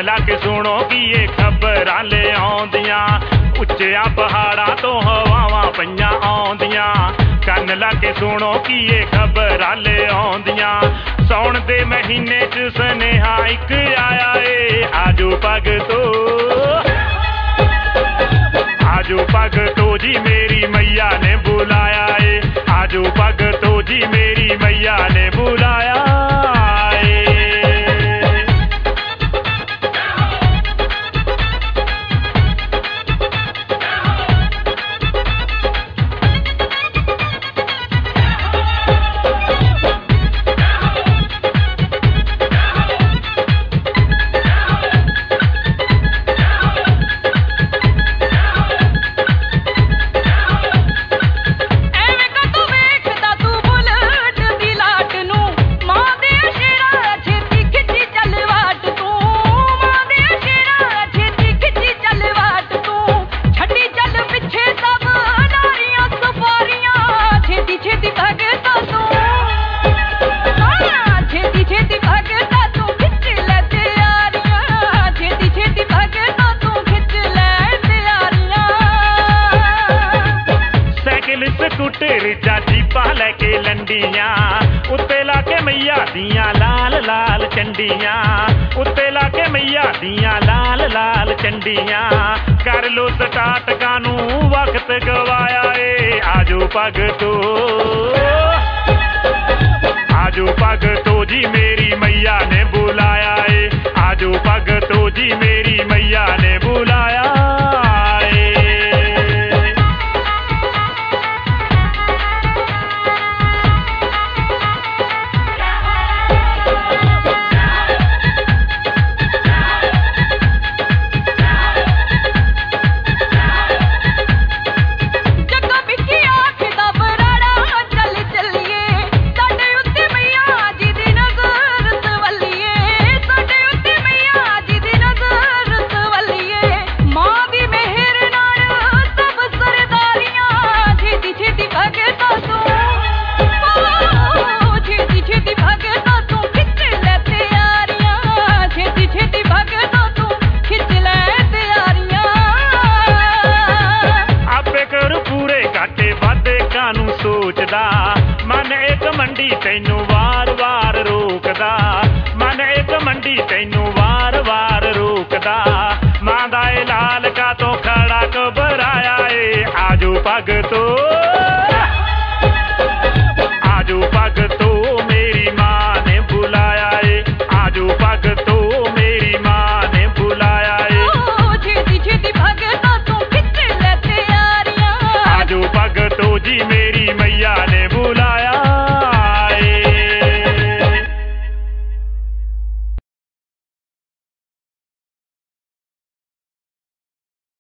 ला के सुनो की ये खबरां ले आउंदियां उच्चियां पहाड़ां तो हवावां पईयां आउंदियां कन्न ला के सुनो की ये खबरां ले आउंदियां सौण दे महीने च सनेहा इक आया ए आजो भगतो आजो भगतो जी मेरी मैया ने बुलाया ए आजो भगतो जी मेरी मैया ने बुलाया स्कूटर चाची पा लैके लंडियां उत्ते लाके मैया दियां लाल लाल चंडियां उत्ते लाके मैया दियां लाल लाल चंडियां कर लो स्टार्ट कानू वक्त गवाया ए आजो भगतो आजो भगतो जी मेरी मैया ने बुलाया ए आजो भगतो जी मेरी मैया ने बुलाया सोचदा मन एक मंडी तैनू